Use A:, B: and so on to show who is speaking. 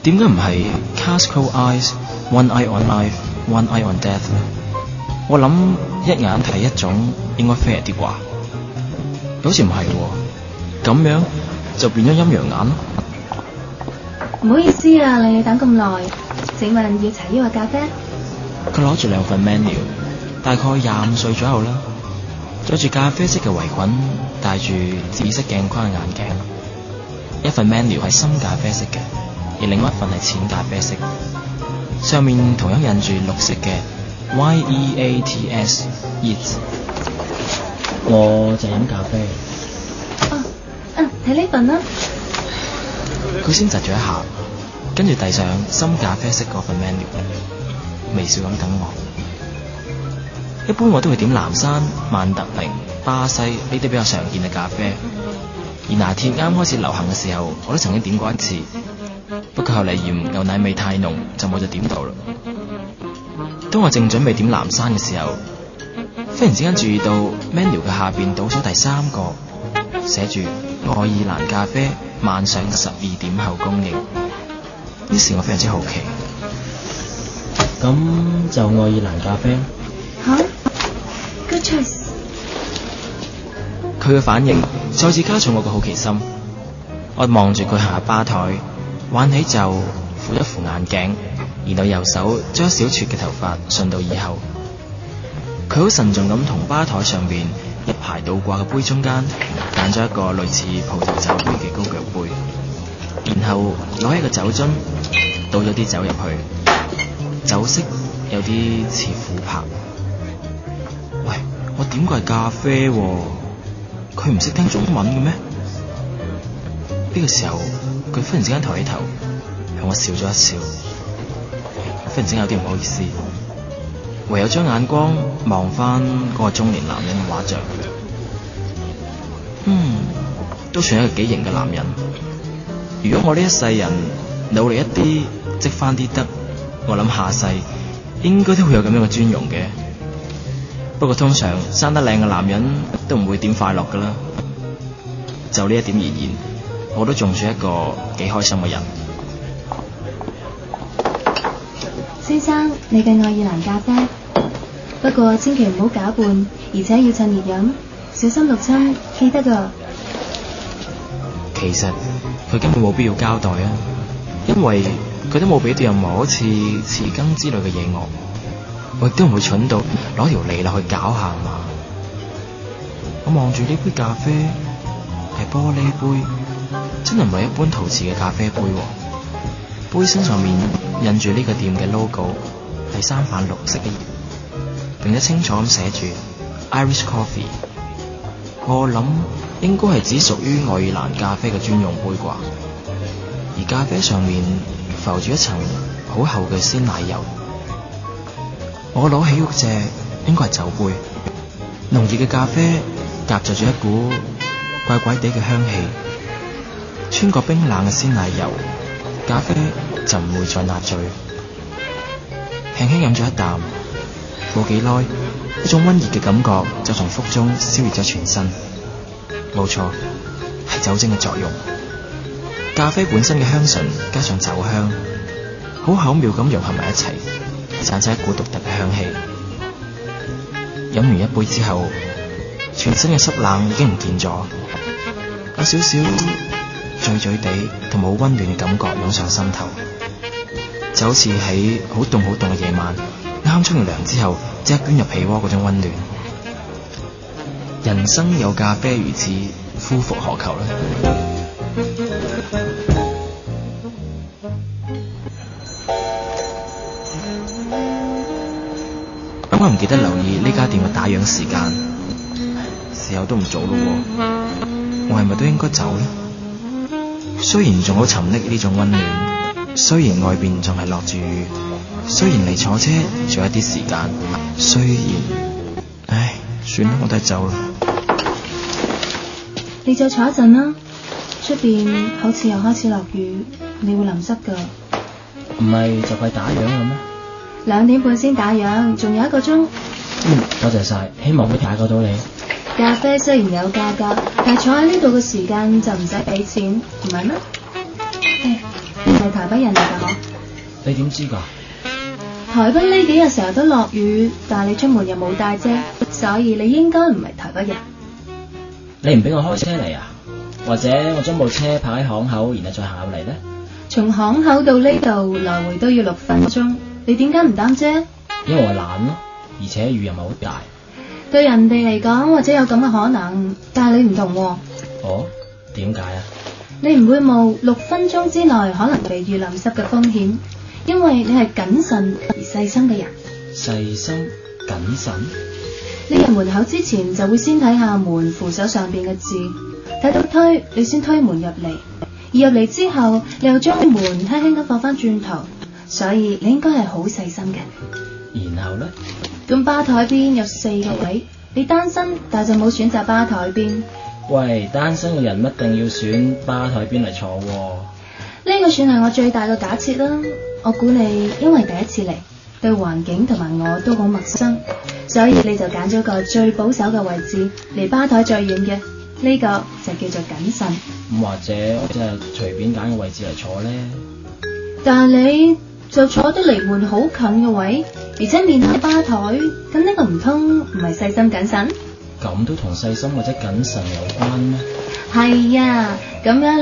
A: 點解唔係 cast cold eyes one eye on life one eye on death 呢？我諗一眼睇一種應該 fair 啲啩，好似唔係喎，咁樣就變咗陰陽眼咯。
B: 唔好意思啊，令你等咁耐。請問要茶抑或咖啡？
A: 佢攞住兩份 menu， 大概25歲左右啦，着住咖啡色嘅圍裙，戴住紫色鏡框嘅眼鏡。一份 menu 係深咖啡色嘅，而另一份係淺咖啡色，上面同樣印住綠色嘅 YEATS Eats。我就飲咖啡。
B: 睇呢份啦。
A: 佢先窒咗一下，跟住遞上深咖啡色嗰份 menu， 微笑咁等我。一般我都會點藍山、曼特寧、巴西呢啲比較常見嘅咖啡，而拿鐵啱開始流行嘅時候，我都曾經點過一次，不過後嚟嫌牛奶味太濃，就冇再點到啦。當我正準備點藍山嘅時候，忽然之間注意到 menu 嘅下邊倒數第3個，寫住愛爾蘭咖啡晚上12點後供應。於是我非常之好奇，咁就愛爾蘭咖啡
B: 吓？Good choice。
A: 佢嘅反應再次加重我嘅好奇心。我望住佢行下吧台，挽起袖，扶一扶眼鏡，然後右手將小撮嘅頭髮順到耳後。佢好慎重咁同吧台上邊一排倒掛嘅杯中間揀咗一個類似葡萄酒杯嘅高腳杯，然後攞起個酒樽倒咗啲酒入去，酒色有啲似琥珀。喂，我點過係咖啡喎，佢唔識聽中文嘅咩？呢個時候佢忽然之間抬起頭向我笑咗一笑，忽然之間有啲唔好意思，唯有將眼光望翻嗰個中年男人嘅畫像。都算一個幾型嘅男人。如果我呢一世人努力一啲，積翻啲德，我諗下世應該都會有咁樣嘅尊容嘅。不過通常生得靚嘅男人都唔會點快樂噶啦。就呢一點而言，我都仲算一個幾開心嘅人。
B: 先生，你嘅愛爾蘭咖啡，不過千祈唔好攪拌，而且要趁熱飲，小心淥親，記得㗎。
A: 其實佢根本冇必要交代啊，因為佢都冇俾到任何好似匙羹之類嘅嘢我亦都唔會蠢到攞條脷落去攪下嘛。我望住呢杯咖啡係玻璃杯，真係唔係一般陶瓷嘅咖啡杯喎。杯身上面印住呢個店嘅 logo 係3瓣綠色嘅葉，並且清楚咁寫住 Irish Coffee。我諗應該係只屬於愛爾蘭咖啡嘅專用杯啩，而咖啡上面浮住一層好厚嘅鮮奶油。我攞起嗰隻應該係酒杯，濃熱嘅咖啡夾雜住一股怪怪地嘅香氣，穿過冰冷嘅鮮奶油，咖啡就唔會再辣醉。輕輕飲咗一啖，冇幾耐，一種溫熱嘅感覺就從腹中燒熱咗全身。冇錯，係酒精嘅作用。咖啡本身嘅香醇加上酒香，好巧妙咁融合埋一齊，產生一股獨特嘅香氣。飲完一杯之後，全身嘅濕冷已經唔見咗，有少少醉醉地同冇溫暖嘅感覺湧上心頭，就好似喺好凍好凍嘅夜晚，啱沖完涼之後即刻捲入被窩嗰種溫暖。人生有咖啡如此，夫復何求呢？咁我唔記得留意呢家店嘅打烊時間，時候都唔早咯喎，我係咪都應該走呢？雖然仲好沉溺呢種溫暖，雖然外邊仲係落住雨，雖然離坐車仲有一啲時間，雖然，算啦，我都係走啦。
B: 你再坐一陣啦，出邊好似又開始落雨，你會淋濕噶。
A: 唔係就快打烊啦咩
B: ？2點半先打烊，仲有1個鐘。
A: 多謝晒，希望可以解救到你。
B: 咖啡雖然有價格，但係坐喺呢度嘅時間就唔使俾錢，唔係咩？ 你唔係台北人嚟㗎嗬？
C: 你點知㗎？
B: 台北呢幾日成日都落雨，但係你出門又冇帶遮，所以你應該唔係台北人。
C: 你唔俾我開車嚟啊？或者我將部車泊喺巷口，然後再行入嚟呢？
B: 從巷口到呢度來回都要6分鐘，你點解唔擔遮？
C: 因為我懶咯，而且雨又唔係好大。
B: 對人哋嚟講或者有咁嘅可能，但係你唔同喎。
C: 哦，點解啊？
B: 你唔會冒6分鐘之內可能被雨淋濕嘅風險，因為你係謹慎而細心嘅人。
C: 細心謹慎？
B: 你入門口之前就會先睇下門扶手上邊嘅字，睇到推你先推門入嚟，而入嚟之後你又將門輕輕咁放翻轉頭，所以你應該係好細心嘅。
C: 然後呢？
B: 咁吧台邊有4個位，你單身但就冇選擇吧台邊。
C: 喂，單身嘅人一定要選吧台邊嚟坐喎。
B: 呢個算係我最大嘅假設啦。我估你因為第一次嚟，對環境同埋我都好陌生，所以你就揀咗個最保守嘅位置，離吧台最遠嘅，呢個就叫做謹慎。
C: 咁或者我真係隨便揀個位置嚟坐呢？
B: 但係你就坐得離門好近嘅位，而且面向吧台，咁呢個唔通唔係細心謹慎？
C: 咁都同細心或者謹慎有關咩？
B: 係啊，咁樣